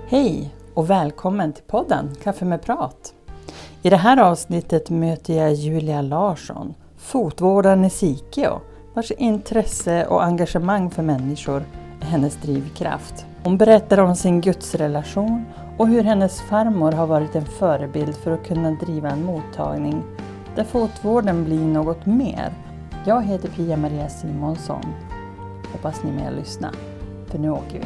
Hej och välkommen till podden Kaffe med prat. I det här avsnittet möter jag Julia Larsson, fotvårdaren i Sikeå, vars intresse och engagemang för människor är hennes drivkraft. Hon berättar om sin gudsrelation och hur hennes farmor har varit en förebild för att kunna driva en mottagning där fotvården blir något mer. Jag heter Pia-Maria Simonsson. Hoppas ni är med och lyssna, för nu åker vi.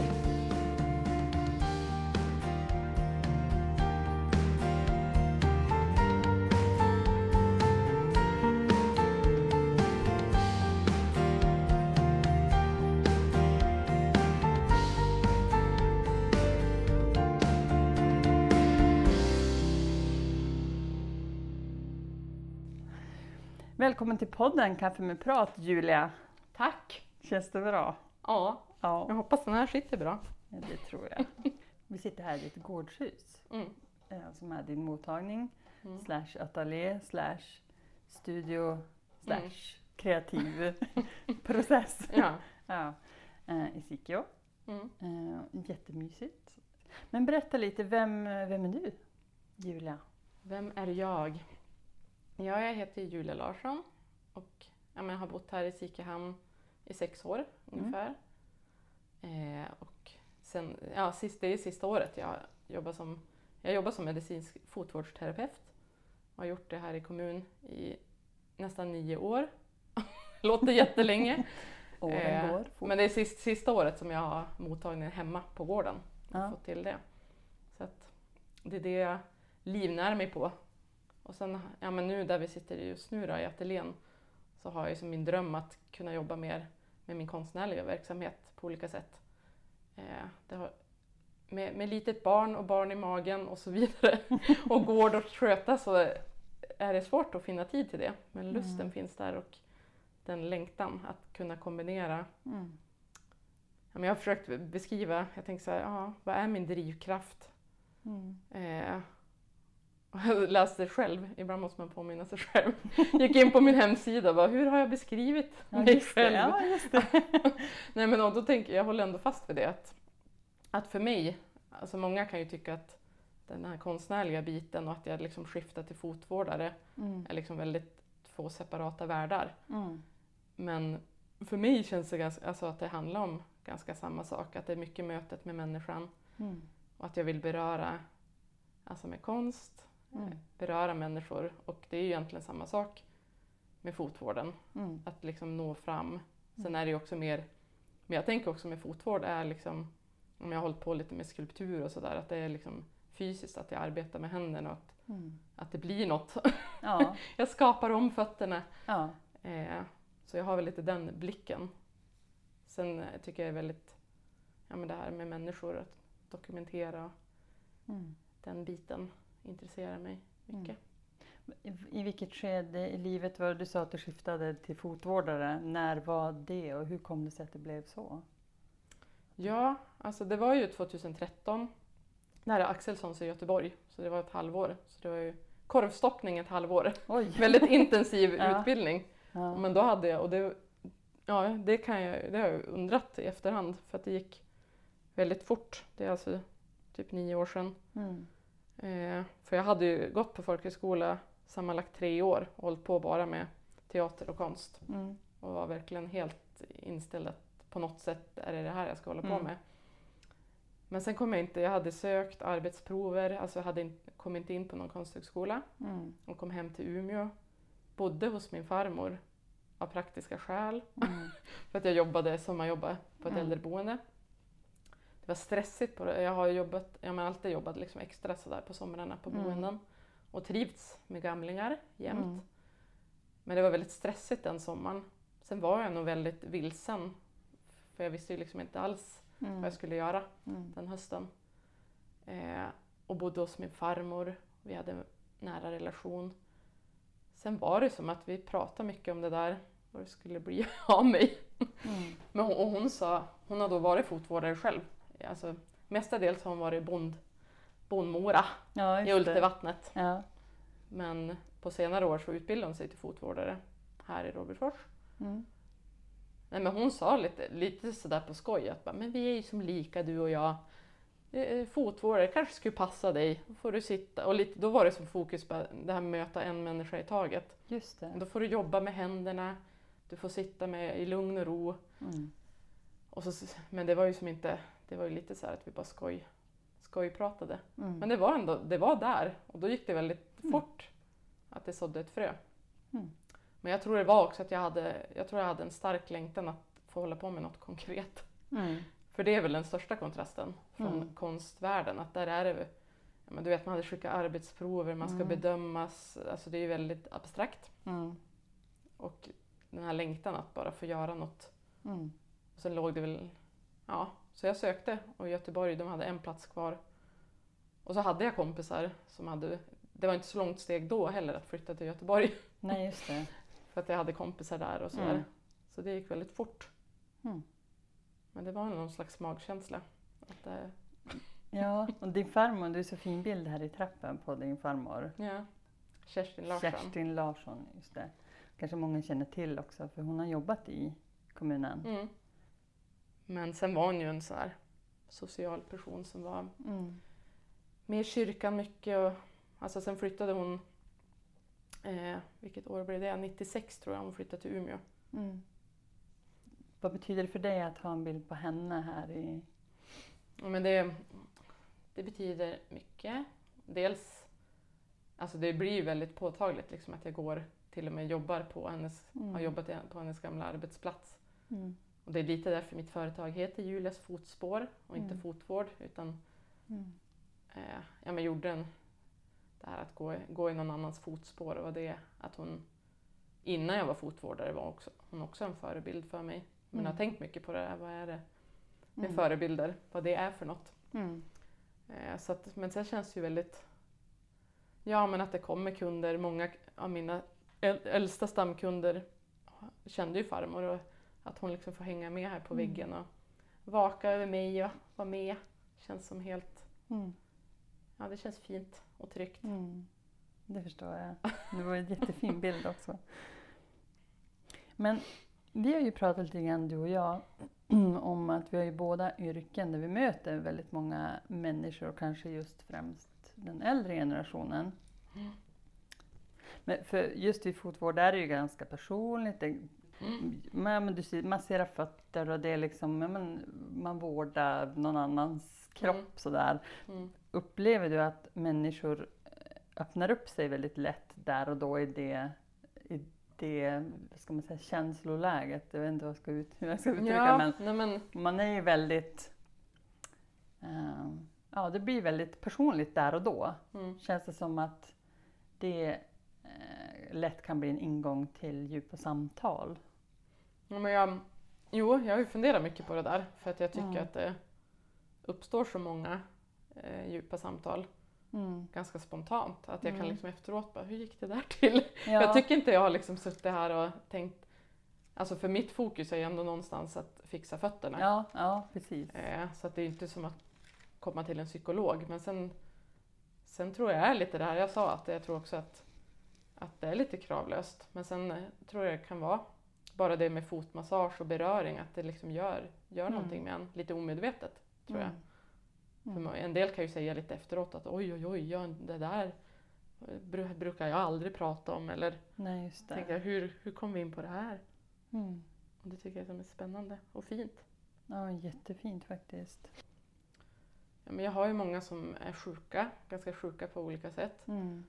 Välkommen till podden Kaffe med prat, Julia. Tack! Känns det bra? Ja, jag hoppas den här sitter bra. Ja, det tror jag. Vi sitter här i ett gårdshus som är din mottagning, / ateljé, / studio, / kreativ process. Ja. I Sikeå. Jättemysigt. Men berätta lite, vem är du, Julia? Vem är jag? Ja, jag heter Julia Larsson och jag har bott här i Sikehamn i 6 år ungefär. Och sen, det är sista året jag jobbar som medicinsk fotvårdsterapeut. Jag har gjort det här i kommun i nästan 9 år. Låter jättelänge. Åren går fort. Men det är sista året som jag har mottagningen hemma på gården och fått till det. Så att det är det jag livnär mig på. Och sen, men nu där vi sitter just nu då, i ateljén, så har jag som min dröm att kunna jobba mer med min konstnärliga verksamhet på olika sätt. Med litet barn och barn i magen och så vidare och gård att sköta, så är det svårt att finna tid till det. Men lusten finns där och den längtan att kunna kombinera. Jag har försökt beskriva, jag tänkte så här, vad är min drivkraft? Jag läste själv, ibland måste man påminna sig själv. Gick in på min hemsida och bara, hur har jag beskrivit mig själv? Ja, just det. Nej, men då tänker jag håller ändå fast vid det. Att för mig, alltså många kan ju tycka att den här konstnärliga biten och att jag liksom skiftar till fotvårdare är liksom väldigt två separata världar. Men för mig känns det att det handlar om ganska samma sak. Att det är mycket mötet med människan. Och att jag vill beröra, alltså med konst, beröra människor. Och det är ju egentligen samma sak med fotvården. Att liksom nå fram. Sen är det ju också mer, men jag tänker också med fotvård är liksom, om jag har hållit på lite med skulptur och sådär, att det är liksom fysiskt, att jag arbetar med händerna och att det blir något. Ja. Jag skapar om fötterna. Ja. Så jag har väl lite den blicken. Sen tycker jag är väldigt, det här med människor, att dokumentera den biten intresserar mig mycket. I vilket skede i livet var du sa att du skiftade till fotvårdare? När var det och hur kom det sig att det blev så? Ja, alltså det var ju 2013. Nära Axelssons i Göteborg, så det var ett halvår. Så det var ju korvstoppning ett halvår. Oj. Väldigt intensiv utbildning. Ja. Men då hade jag, och det har jag undrat i efterhand, för att det gick väldigt fort. Det är alltså typ 9 år sedan. För jag hade ju gått på folkhögskola sammanlagt 3 år och hållit på bara med teater och konst. Och var verkligen helt inställd att på något sätt är det här jag ska hålla på med. Men sen kom jag hade sökt arbetsprover, alltså jag kom inte in på någon konsthögskola. Och kom hem till Umeå. Bodde hos min farmor av praktiska skäl. För att jag sommarjobbade på ett äldreboende. Det var stressigt. Jag har alltid jobbat liksom extra sådär på somrarna på boenden. Och trivts med gamlingar jämt. Men det var väldigt stressigt den sommaren. Sen var jag nog väldigt vilsen. För jag visste ju liksom inte alls vad jag skulle göra den hösten. Och bodde hos min farmor. Vi hade en nära relation. Sen var det som att vi pratade mycket om det där. Vad det skulle bli av mig. Men hon har då varit fotvårdare själv. Alltså, mestadels har hon varit bondmora i Ultevattnet. Ja. Men på senare år så utbildade hon sig till fotvårdare här i Robertsfors. Nej, men hon sa lite sådär på skoj att men vi är ju som lika du och jag. fotvård, kanske skulle passa dig. Då får du sitta, och då var det som fokus på det här med att möta en människa i taget. Just det. Då får du jobba med händerna, du får sitta med i lugn och ro. Och så, men det var ju som inte, det var ju lite så här att vi bara skojpratade. Men det var där, och då gick det väldigt fort att det sådde ett frö. Men jag tror det var också att jag hade en stark längtan att få hålla på med något konkret. För det är väl den största kontrasten från konstvärlden, att där är det, men du vet, man hade skickat arbetsprover, man ska bedömas, alltså det är ju väldigt abstrakt. Och den här längtan att bara få göra något. Och sen låg det väl, så jag sökte, och i Göteborg, de hade en plats kvar. Och så hade jag kompisar som hade, det var inte så långt steg då heller att flytta till Göteborg. Nej, just det. För att jag hade kompisar där och sådär. Så det gick väldigt fort. Men det var någon slags magkänsla. Att Ja, och din farmor, det är så fin bild här i trappen på din farmor. Ja, Kerstin Larsson. Kerstin Larsson, just det. Kanske många känner till också, för hon har jobbat i kommunen. Men sen var hon ju en sån här social person som var med i kyrkan mycket. Och, alltså sen flyttade hon, vilket år blev det? 96 tror jag hon flyttade till Umeå. Vad betyder det för dig att ha en bild på henne här i... Ja, men det betyder mycket. Dels, alltså det blir ju väldigt påtagligt liksom att jag går, till och med jobbar på har jobbat på hennes gamla arbetsplats. Och det är lite därför mitt företag heter Julias fotspår och inte fotvård, utan jag gjorde det här att gå i någon annans fotspår, och det att hon, innan jag var fotvårdare, var hon också en förebild för mig. Men jag har tänkt mycket på det här, vad är det med förebilder, vad det är för något. Så att, men sen känns det ju väldigt, men att det kommer kunder, många av mina äldsta stamkunder kände ju farmor, och att hon liksom får hänga med här på väggen och vaka över mig och vara med, känns som helt, det känns fint och tryggt. Det förstår jag. Det var en jättefin bild också. Men vi har ju pratat lite grann, du och jag, om att vi har ju båda yrken där vi möter väldigt många människor, och kanske just främst den äldre generationen. Men för just i fotvård är det ju ganska personligt. Man ser fötter, och det är liksom, man vårdar någon annans kropp sådär. Upplever du att människor öppnar upp sig väldigt lätt där och då i det ska man säga, känsloläget? Jag vet inte hur jag ska uttrycka, men man är ju väldigt, det blir väldigt personligt där och då. Känns det som att det lätt kan bli en ingång till djupa samtal? Ja, men jag har ju funderat mycket på det där, för att jag tycker att det uppstår så många djupa samtal ganska spontant, att jag kan liksom efteråt bara, hur gick det där till? Jag tycker inte jag har liksom suttit här och tänkt, alltså för mitt fokus är ju ändå någonstans att fixa fötterna. Ja, precis. Så att det är inte som att komma till en psykolog, men sen tror jag är lite det här jag sa, att jag tror också att det är lite kravlöst, men sen tror jag det kan vara bara det med fotmassage och beröring, att det liksom gör någonting med en lite omedvetet, tror jag. För en del kan ju säga lite efteråt att oj, det där brukar jag aldrig prata om, eller nej, just det. Tänker, hur kom vi in på det här? Och det tycker jag är spännande och fint. Ja, jättefint faktiskt. Ja, men jag har ju många som är sjuka, ganska sjuka på olika sätt.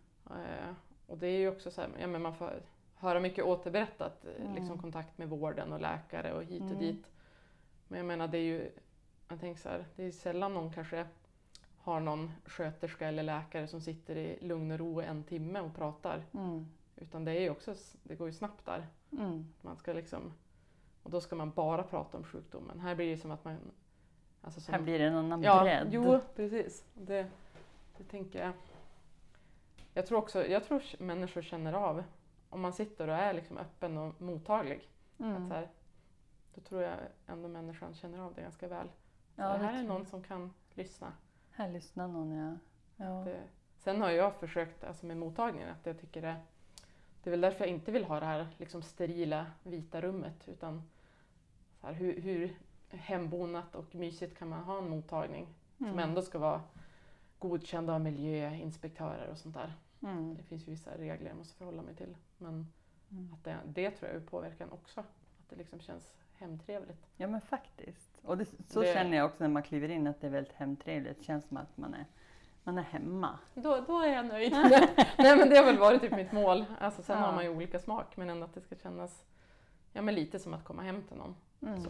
Och det är ju också så här, men man får höra mycket återberättat, liksom kontakt med vården och läkare och hit och dit. Men jag menar, det är ju, jag tänker så här, det är sällan någon kanske har någon sköterska eller läkare som sitter i lugn och ro 1 timme och pratar. Utan det är ju också, det går ju snabbt där. Man ska liksom, och då ska man bara prata om sjukdomen. Här blir det som att man, alltså som, här blir det någon bredd. Jo, precis. Det tänker jag. Jag tror människor känner av, om man sitter och är liksom öppen och mottaglig. Att så här, då tror jag ändå människan känner av det ganska väl. Så det här är någon som kan lyssna. Här lyssnar någon, ja. Sen har jag försökt, alltså med mottagningen, att jag tycker det är väl därför jag inte vill ha det här liksom sterila vita rummet, utan så här, hur hembonat och mysigt kan man ha en mottagning som ändå ska vara godkända av miljöinspektörer och sånt där. Det finns ju vissa regler jag måste förhålla mig till. Men att det tror jag påverkar också. Att det liksom känns hemtrevligt. Ja men faktiskt. Och så känner jag också när man kliver in att det är väldigt hemtrevligt. Det känns som att man är hemma. Då är jag nöjd. Nej men det har väl varit typ mitt mål. Alltså, sen har man ju olika smak. Men ändå att det ska kännas men lite som att komma hem till någon. Så.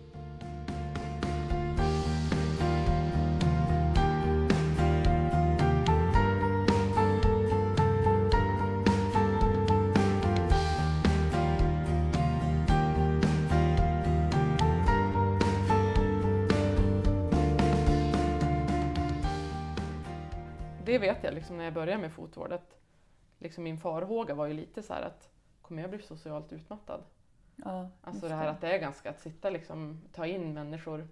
Det vet jag liksom när jag började med fotvård, att liksom min farhåga var ju lite så här att kommer jag bli socialt utmattad? Ja, alltså det här att det är ganska att sitta liksom, ta in människor.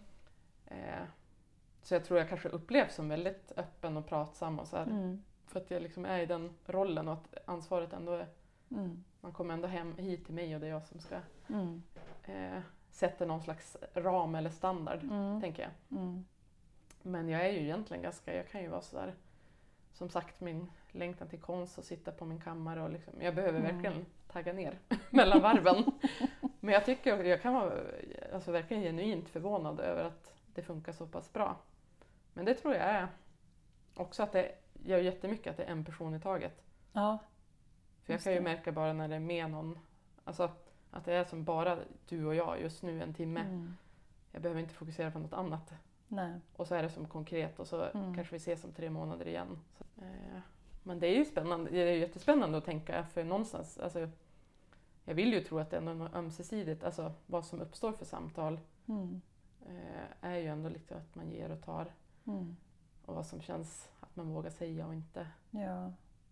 Så jag tror jag kanske upplevs som väldigt öppen och pratsam och så här. För att jag liksom är i den rollen och att ansvaret ändå är, man kommer ändå hem hit till mig och det är jag som ska sätta någon slags ram eller standard, tänker jag. Men jag är ju egentligen jag kan ju vara så där, som sagt, min längtan till konst och sitta på min kammare och liksom, jag behöver verkligen tagga ner mellan varven. Men jag tycker jag kan vara alltså verkligen genuint förvånad över att det funkar så pass bra. Men det tror jag är också att det gör jättemycket att det är en person i taget. Ja. För jag kan ju märka bara när det är med någon, alltså att det är som bara du och jag just nu en timme. Jag behöver inte fokusera på något annat. Nej. Och så är det som konkret och så kanske vi ses om 3 månader igen. Så, men det är ju spännande, det är ju jättespännande att tänka, för någonstans, alltså, jag vill ju tro att det är något ömsesidigt, alltså vad som uppstår för samtal är ju ändå lite att man ger och tar. Och vad som känns att man vågar säga och inte. Ja.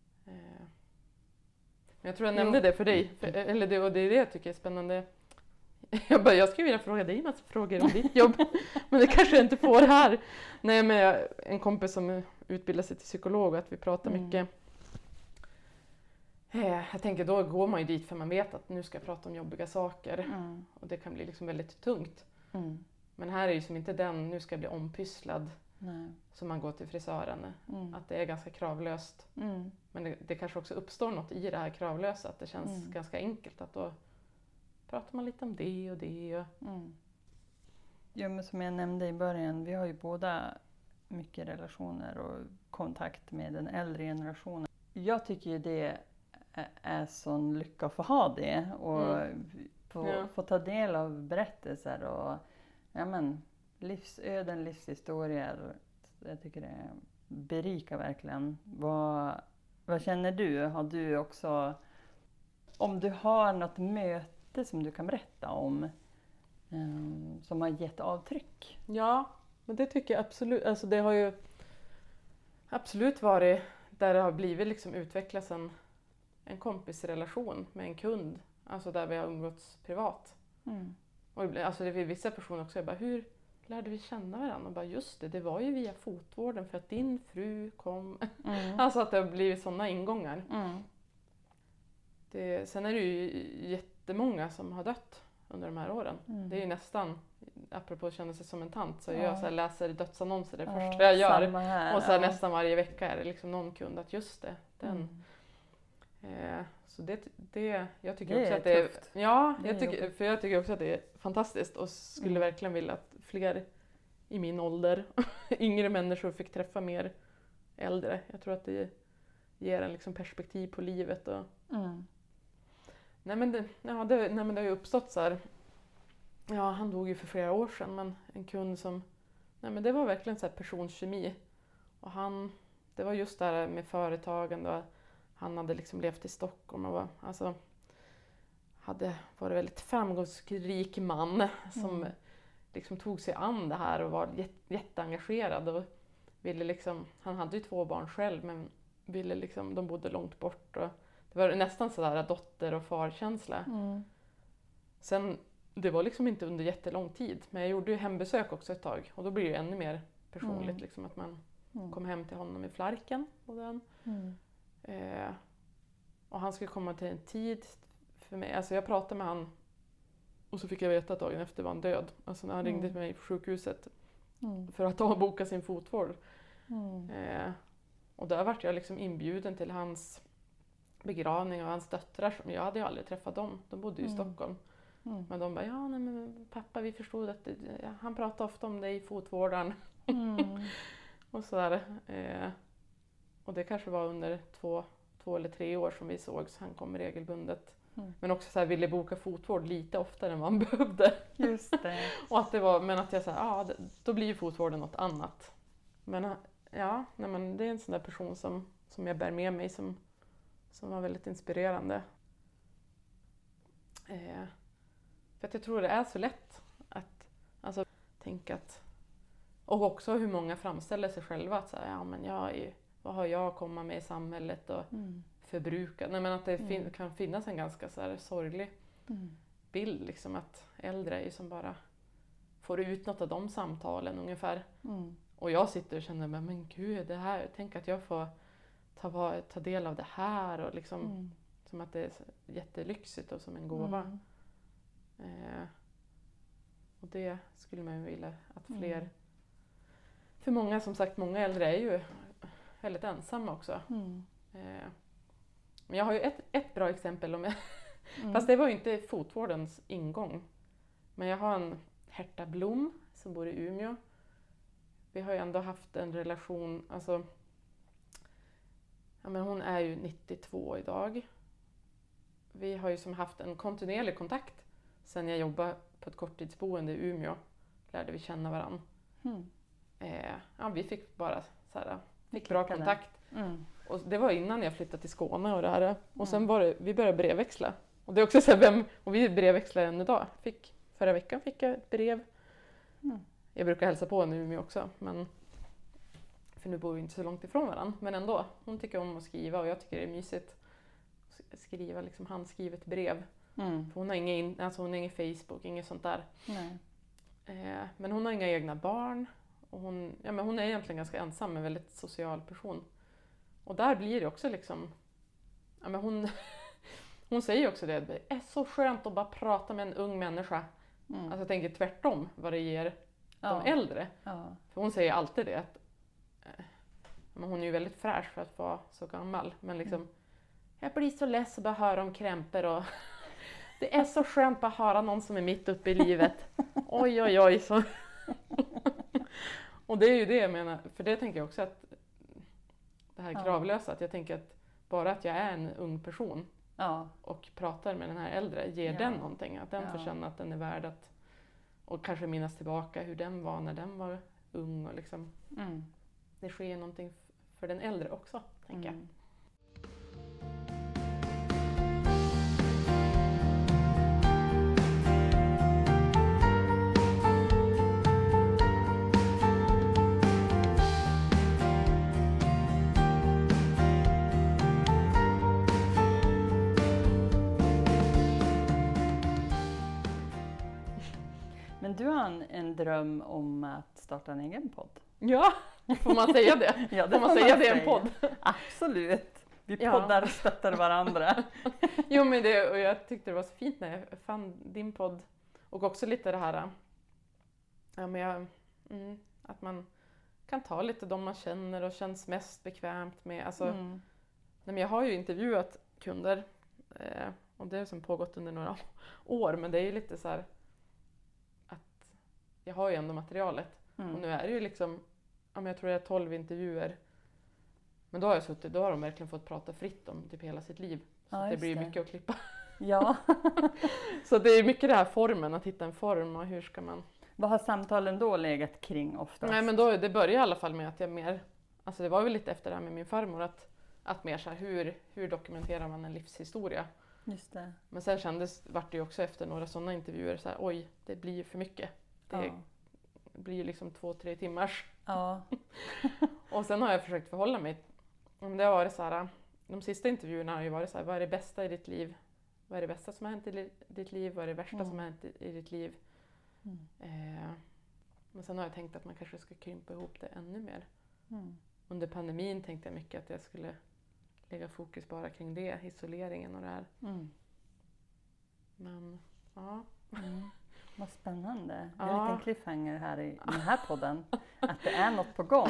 Men jag tror jag nämnde det för dig, eller det, och det är det jag tycker är spännande. Jag skulle vilja fråga dig en massa frågor om ditt jobb, men det kanske jag inte får här. Nej, men en kompis som utbildar sig till psykolog, att vi pratar mycket. Jag tänker då går man ju dit för man vet att nu ska jag prata om jobbiga saker. Och det kan bli liksom väldigt tungt. Men här är ju som inte den, nu ska jag bli ompysslad. Nej. Som man går till frisören. Att det är ganska kravlöst. Men det kanske också uppstår något i det här kravlösa, att det känns ganska enkelt att då pratar man lite om det och det. Och... Ja, men som jag nämnde i början, vi har ju båda mycket relationer och kontakt med den äldre generationen. Jag tycker ju det är sån lycka att få ha det och få ta del av berättelser och livsöden, livshistorier. Jag tycker det berikar verkligen. Vad känner du? Har du också, om du har något möte som du kan berätta om som har gett avtryck? Ja, men det tycker jag absolut. Alltså det har ju absolut varit där det har blivit liksom utvecklas en kompisrelation med en kund. Alltså där vi har umgåtts privat. Och alltså det är vissa personer också, jag bara, hur lärde vi känna varandra? Och bara, just det var ju via fotvården för att din fru kom. Alltså att det har blivit sådana ingångar. Sen är det ju jättemånga som har dött under de här åren. Det är ju nästan, apropå att känna sig som en tant, så jag så här läser dödsannonser det första jag gör. Och så här nästan varje vecka är det liksom någon kund att just det, den. Så det jag tycker också att det är tufft. Ja, jag tycker också att det är fantastiskt och skulle verkligen vilja att fler i min ålder, yngre människor fick träffa mer äldre. Jag tror att det ger en liksom perspektiv på livet. Och... Nej, men det har ju uppstått så här. Ja, han dog ju för flera år sedan, men en kund som... Nej, men det var verkligen så här personkemi. Och det var just där med företagen då. Han hade liksom levt i Stockholm och hade varit väldigt framgångsrik man som liksom tog sig an det här och var jätteengagerad och ville liksom, han hade ju 2 barn själv men ville liksom, de bodde långt bort och det var nästan sådär dotter- och farkänsla. Sen, det var liksom inte under jättelång tid, men jag gjorde ju hembesök också ett tag och då blir det ännu mer personligt liksom att man kom hem till honom i Flarken och den. Och han skulle komma till en tid för mig. Alltså jag pratade med han och så fick jag veta att dagen efter var han död. Alltså när han ringde till mig på sjukhuset. för att boka sin fotvård. Och där vart jag liksom inbjuden till hans begravning av hans döttrar. Jag hade ju aldrig träffat dem, de bodde ju i Stockholm. Men de bara, nej men pappa, vi förstod att han pratade ofta om dig i fotvården. Och sådär. Och det kanske var under två eller 3 år som vi sågs. Han kom regelbundet. Men också så här, ville boka fotvård lite oftare än vad han behövde. Just det. Och att det var, men att jag sa, då blir ju fotvården något annat. Men ja, men det är en sån där person som jag bär med mig som var väldigt inspirerande. För att jag tror det är så lätt att tänka att, och också hur många framställer sig själva att säga, men vad har jag att komma med i samhället och förbruka. Nej, men att det kan finnas en ganska så här sorglig bild liksom, att äldre är som bara får ut något av de samtalen ungefär. Och jag sitter och känner, men gud, det här, tänk att jag får ta del av det här och liksom som att det är jättelyxigt och som en gåva. Och det skulle man ju vilja att fler, för många, som sagt, många äldre är ju väldigt ensamma också. Men jag har ju ett bra exempel fast det var ju inte fotvårdens ingång. Men jag har en Herta Blom som bor i Umeå. Vi har ju ändå haft en relation, men hon är ju 92 idag. Vi har ju som haft en kontinuerlig kontakt sen jag jobbade på ett korttidsboende i Umeå. Lärde vi känna varann. Vi fick bara så här, bra kontakt. Och det var innan jag flyttade till Skåne och det här. Och sen vi började brevväxla. Och det är också så här, och vi brevväxlar än idag. Förra veckan fick jag ett brev. Jag brukar hälsa på henne i Umeå också. För nu bor vi inte så långt ifrån varandra. Men ändå, hon tycker om att skriva och jag tycker det är mysigt att skriva liksom handskrivet brev. För hon har ingen Facebook, inget sånt där. Men hon har inga egna barn. Och hon är egentligen ganska ensam, en väldigt social person. Och där blir det också liksom, hon säger också det är så skönt att bara prata med en ung människa. Alltså jag tänker tvärtom vad det ger de äldre. För hon säger alltid det att hon är ju väldigt fräsch för att vara så gammal. Men liksom, jag blir så less att bara höra om krämpor och det är så skönt att bara höra någon som är mitt uppe i livet. Oj. Så. Och det är ju det jag menar, för det tänker jag också att det här kravlösa, att jag tänker att bara att jag är en ung person och pratar med den här äldre ger den någonting. Att den får känna att den är värd att, och kanske minnas tillbaka hur den var när den var ung och liksom det sker någonting för den äldre också, tänker jag. Men du har en dröm om att starta en egen podd? Ja, får man säga det? Ja, får man säga det i en podd? Absolut. Vi poddar och stöttar varandra. Jo, men och jag tyckte det var så fint när jag fann din podd. Och också lite det här att man kan ta lite de man känner och känns mest bekvämt med. Men jag har ju intervjuat kunder och det har som pågått under några år, men det är ju lite så här att jag har ju ändå materialet. Och nu är det ju liksom, jag tror det är 12 intervjuer. Men då har de verkligen fått prata fritt om typ hela sitt liv. Så det blir mycket att klippa. Ja. Så det är mycket det här formen, att hitta en form och hur ska man... Vad har samtalen då legat kring oftast? Nej, men det började i alla fall med att jag mer... Alltså det var väl lite efter det här med min farmor att mer så här, hur dokumenterar man en livshistoria? Just det. Men sen vart det ju också efter några sådana intervjuer så här, oj, det blir ju för mycket. Det blir ju liksom 2-3 timmars. Ja. Och sen har jag försökt förhålla mig. Det har varit så här, de sista intervjuerna har ju varit så här, vad är det bästa i ditt liv? Vad är det bästa som har hänt i ditt liv? Vad är det värsta som har hänt i ditt liv? Men sen har jag tänkt att man kanske ska krympa ihop det ännu mer. Under pandemin tänkte jag mycket att jag skulle lägga fokus bara kring det, isoleringen och det här. Men ja. Vad spännande. Ja. En liten cliffhanger här i den här podden. Att det är något på gång.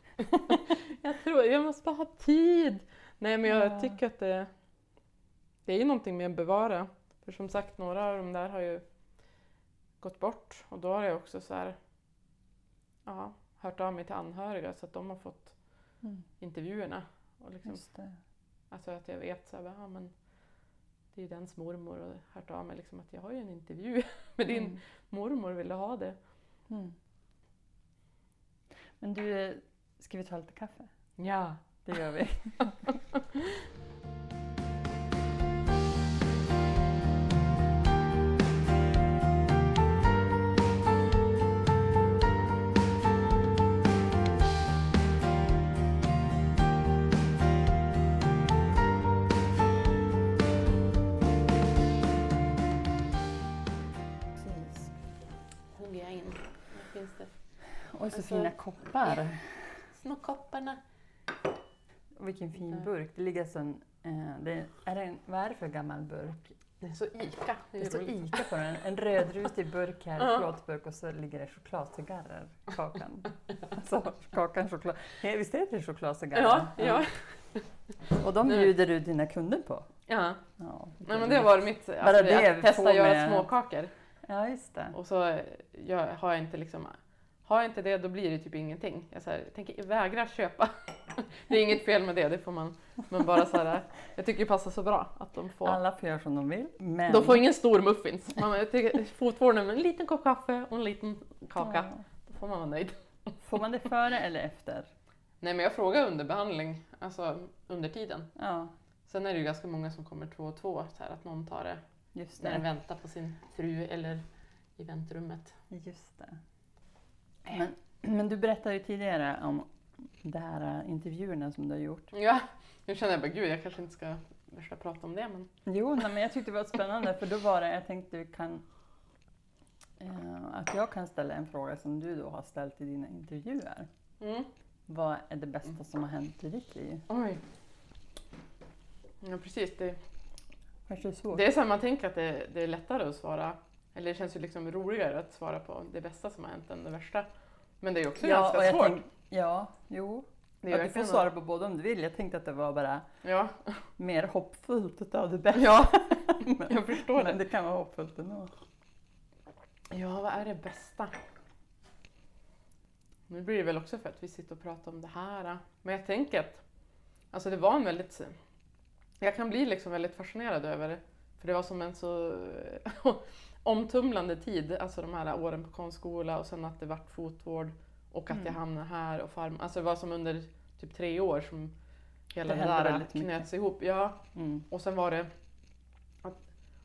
Jag måste bara ha tid. Nej, men jag Ja. tycker att det är ju någonting med att bevara. För som sagt, några av de där har ju gått bort. Och då har jag också så här, hört av mig till anhöriga så att de har fått intervjuerna. Och liksom, Just det. alltså att jag vet så här, men det är ju dens mormor och hört av mig liksom att jag har ju en intervju med din mormor, vill du ha det? Mm. Men du, ska vi ta lite kaffe? Ja. Det gör vi. Precis. Hugger jag in. Här finns det Oj, så Alltså- fina koppar. små kopparna. Och vilken fin burk. Det ligger så vad är det för gammal burk? Det är så Ica. Det står roligt. Ica på den. En rödrutig burk här, Ja. plåtburk, och så ligger det chokladcigarrer. Kakan. Alltså, kakan choklad. Nej, visst heter det chokladcigarrer? Ja. Och de bjuder du dina kunder på? Ja. Ja, Nej, men det har varit mitt, Bara det att testa får att göra med- småkakor. Ja, just det. Och så har jag inte det, då blir det typ ingenting. Jag tänker vägra köpa. Det är inget fel med det får man. Men bara så här, jag tycker det passar så bra att de får. Alla får göra som de vill. Men... De får ingen stor muffins. Jag tycker fotvården med en liten kopp kaffe och en liten kaka. Ja. Då får man vara nöjd. Får man det före eller efter? Nej, men jag frågar under behandling, alltså under tiden. Ja, Sen är det ju ganska många som kommer 2 och 2, så här att någon tar det just när den det. väntar på sin fru eller i väntrummet. Just det. Men du berättade ju tidigare om de här intervjuerna som du har gjort. Ja, nu känner jag bara, gud, jag kanske inte ska börja prata om det, men Jo, men jag tyckte det var spännande, för då var det, jag tänkte att jag kan ställa en fråga som du då har ställt i dina intervjuer. Vad är det bästa som har hänt i ditt liv? Oj. Ja, precis. Kanske är svårt. Det är så här, man tänker att det är lättare att svara, eller det känns ju liksom roligare att svara på det bästa som har hänt än det värsta. Men det är också ganska och jag svårt. Jo. Det är Ja, du får verkligen svara på båda om du vill. Jag tänkte att det var bara Ja, mer hoppfullt utav det bästa. ja, men, jag förstår men det. det kan vara hoppfullt ändå. Ja, vad är det bästa? Nu blir det väl också för att vi sitter och pratar om det här. Men jag tänker att alltså det var en väldigt... Jag kan bli liksom väldigt fascinerad över det. För det var som en så omtumlande tid. Alltså de här åren på konstskola och sen att det vart fotvård. Och att jag hamnade här och alltså det var som under typ 3 år som hela Det det hände där väldigt mycket. knöts ihop. Ja, Mm. och sen var det att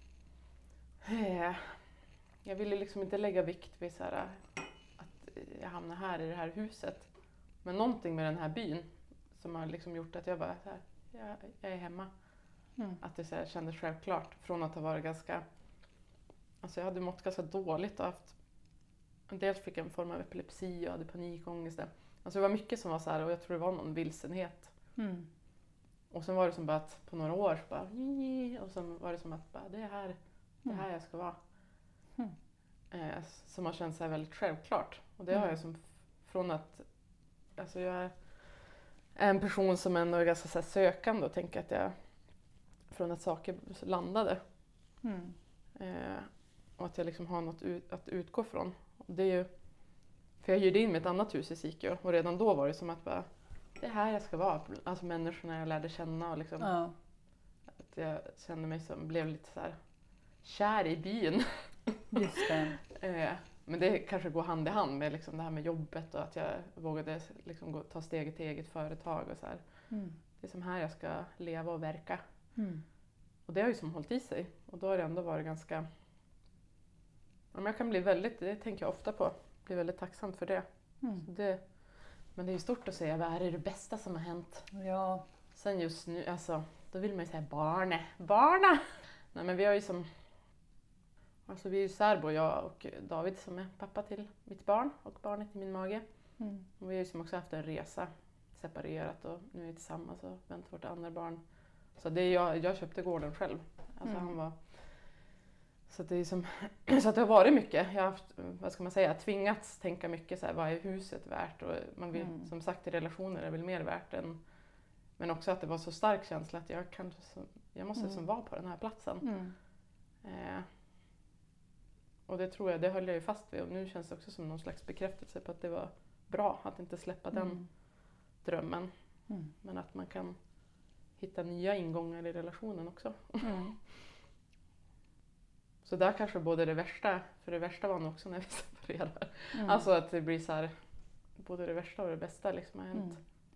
jag ville liksom inte lägga vikt vid så här, att jag hamnar här i det här huset. Men någonting med den här byn som har liksom gjort att jag bara så här, jag är hemma. Mm. Att det så här kändes självklart från att ha varit ganska, alltså jag hade mått ganska dåligt och haft, dels fick jag en form av epilepsi och hade panikångest. Alltså det var mycket som var så här, och jag tror det var någon vilsenhet. Mm. Och sen var det som bara att på några år så bara, och sen var det som att bara, det är här jag ska vara. Mm. Som har känts så här väldigt självklart. Och det har jag som från att, alltså jag är en person som ändå är ganska så här sökande och tänker att jag, från att saker landade. Mm. Och att jag liksom har något att utgå från. Och det är ju, för jag hyrde in med ett annat hus i Sikö och redan då var det som att bara, det är här jag ska vara. Alltså människorna jag lärde känna och liksom, Ja. att jag kände mig som, blev lite så här kär i byn. Just det. Men det kanske går hand i hand med liksom det här med jobbet och att jag vågade liksom ta steget till eget företag och så här. Mm. Det är som här jag ska leva och verka. Mm. Och det har ju som hållit i sig. Och då har det ändå varit ganska... Ja, men jag kan bli väldigt, det tänker jag ofta på, bli väldigt tacksam för det. Mm. Så men det är ju stort att säga, vad är det bästa som har hänt? Ja. Sen just nu, alltså, då vill man ju säga barna! Nej, men vi har ju som... Alltså vi är ju särbo, jag och David som är pappa till mitt barn och barnet i min mage. Mm. Och vi har ju som också haft en resa, separerat och nu är vi tillsammans och väntar vårt andra barn. Så det är jag köpte gården själv. Alltså han var... Så det är som, så att det har varit mycket. Jag har haft, vad ska man säga, tvingats tänka mycket så här, vad är huset värt? Och man vill, som sagt, i relationer är väl mer värt än, men också att det var så stark känsla att jag måste som vara på den här platsen. Och det tror jag, det höll jag ju fast vid, och nu känns det också som någon slags bekräftelse på att det var bra att inte släppa den drömmen. Men att man kan hitta nya ingångar i relationen också. Så där kanske både det värsta, för det värsta var nog också när vi separerade. Alltså att det blir så här, både det värsta och det bästa liksom har hänt.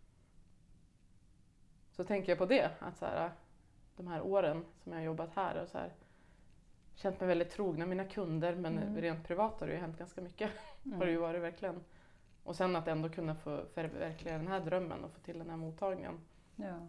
Så tänker jag på det, att så här, de här åren som jag har jobbat här och så här, känt mig väldigt trogna mina kunder, men rent privat har det ju hänt ganska mycket. Har det ju varit verkligen. Och sen att ändå kunna få förverkliga den här drömmen och få till den här mottagningen. Ja.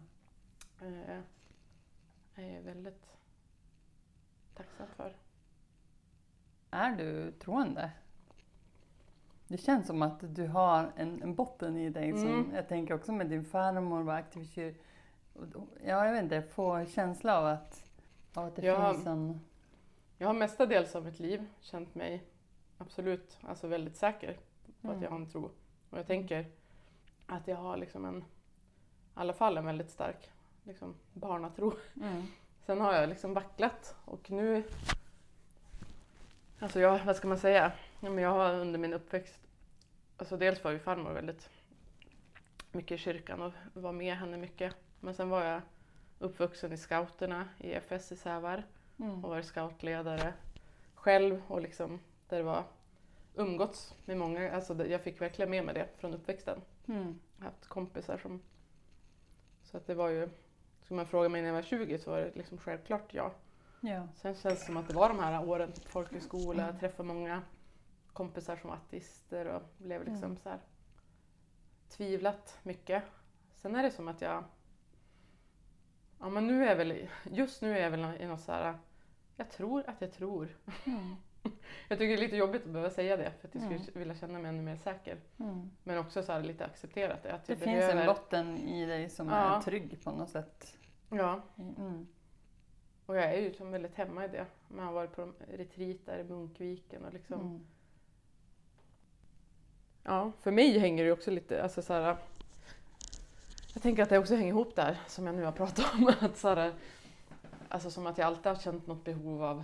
Jag är väldigt tacksam för. Är du troende? Det känns som att du har en botten i dig som jag tänker också med din farmor var aktiv i kyrkan. Ja, jag vet inte, få känsla av att det finns en... Jag har mestadels av mitt liv känt mig absolut, alltså väldigt säker på att jag har en tro. Och jag tänker att jag har liksom i alla fall en väldigt stark liksom, barnatro. Sen har jag liksom vacklat och nu, alltså vad ska man säga? Jag har under min uppväxt, alltså dels var ju farmor väldigt mycket i kyrkan och var med henne mycket. Men sen var jag uppvuxen i scouterna i EFS i Sävar och var scoutledare själv och liksom där det var umgåtts med många, alltså jag fick verkligen med mig det från uppväxten. Jag har haft kompisar som, så att det var ju, skulle man fråga mig när jag var 20 så var det liksom självklart ja. Sen känns det som att det var de här åren, folkhögskola, träffa många kompisar som ateister och blev liksom så här tvivlat mycket. Sen är det som att men nu är väl, just nu är jag väl i något så här, jag tror att jag tror. Jag tycker det är lite jobbigt att behöva säga det för att jag skulle vilja känna mig ännu mer säker. Men också så här lite accepterat det. Att det finns en botten i dig som är trygg på något sätt. Ja. Och jag är ju som väldigt hemma i det. Man har varit på retreater i Munkviken och liksom... Ja, för mig hänger det också lite, alltså så här, jag tänker att det också hänger ihop där som jag nu har pratat om. Att så här, alltså som att jag alltid har känt något behov av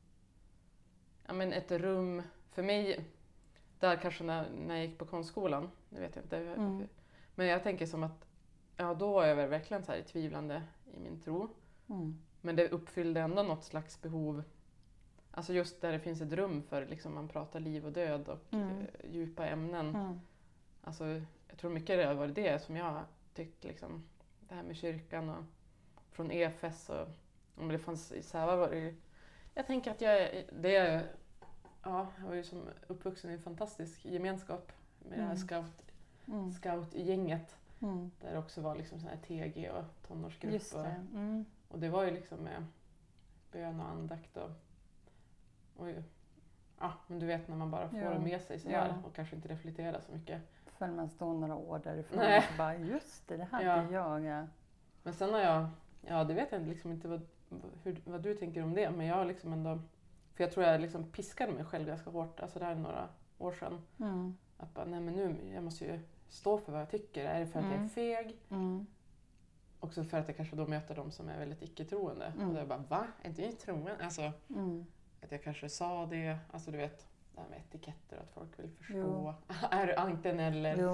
ett rum för mig. Där kanske när jag gick på konstskolan, det vet jag inte. Men jag tänker som att då var jag verkligen så här tvivlande i min tro. Men det uppfyllde ändå något slags behov. Alltså just där det finns ett rum för liksom man pratar liv och död och djupa ämnen. Alltså jag tror mycket det var det som jag tyckte liksom, det här med kyrkan och från EFS och om det fanns i Sävar var det ju, jag tänker att jag var ju som uppvuxen i en fantastisk gemenskap med det här scoutgänget. Där det också var liksom sån här TG och tonårsgrupp. Just det. Och det var ju liksom med bön och andakt och men du vet när man bara får det med sig sådär och kanske inte reflekterar så mycket. För man står några år därifrån och bara just det hade jag. Ja. Men sen har jag, det vet jag liksom inte vad du tänker om det, men jag har liksom ändå, för jag tror jag liksom piskade mig själv ganska hårt, alltså det här är några år sedan. Att bara, nej men nu, jag måste ju stå för vad jag tycker, är det för att jag är feg? Också för att jag kanske då möter de som är väldigt icke-troende. Och då är jag bara, va? Är inte jag troende? Alltså, att jag kanske sa det, alltså du vet, det här med etiketter, att folk vill förstå. Är det antingen eller?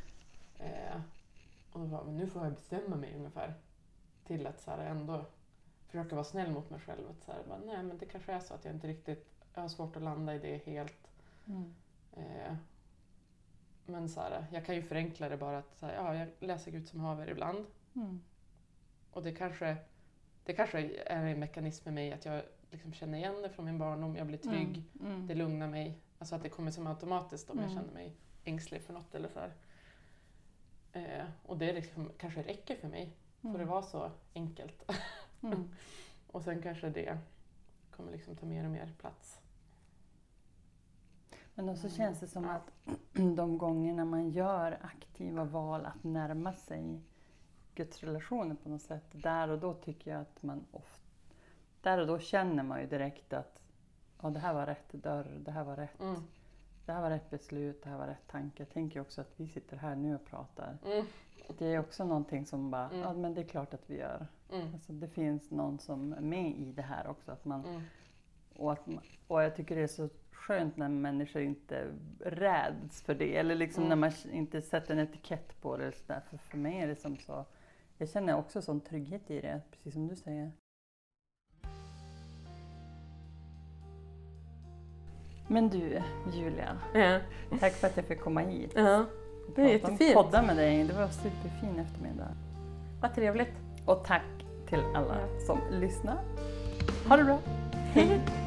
Och då bara, men nu får jag bestämma mig ungefär. Till att så här, ändå försöka vara snäll mot mig själv. Att så här, bara, nej men det kanske är så att jag inte riktigt, jag har svårt att landa i det helt. Men så här, jag kan ju förenkla det bara att så här, jag läser Gud som haver ibland. Och det kanske är en mekanism med mig att jag liksom känner igen det från min barndom, jag blir trygg, det lugnar mig. Alltså att det kommer som automatiskt om jag känner mig ängslig för något eller så här. Och det liksom, kanske räcker för mig, får det vara så enkelt. Och sen kanske det kommer liksom ta mer och mer plats. Men också känns det som att de gångerna man gör aktiva val att närma sig gudsrelationer på något sätt, där och då tycker jag att man ofta, där och då känner man ju direkt att ja, det här var rätt dörr, det här var rätt. Det här var rätt beslut, det här var rätt tanke. Jag tänker också att vi sitter här nu och pratar. Det är också någonting som bara, ja men det är klart att vi gör. Alltså, det finns någon som är med i det här också. Att man, och jag tycker det är så skönt när människor inte räds för det. Eller liksom när man inte sätter en etikett på det. Så där. För mig är det som så, jag känner också sån trygghet i det, precis som du säger. Men du, Julia, tack för att jag fick komma hit. Ja, det är jättefint. Podda med dig, det var superfin eftermiddag. Vad trevligt. Och tack till alla som lyssnar. Ha det bra. Hej!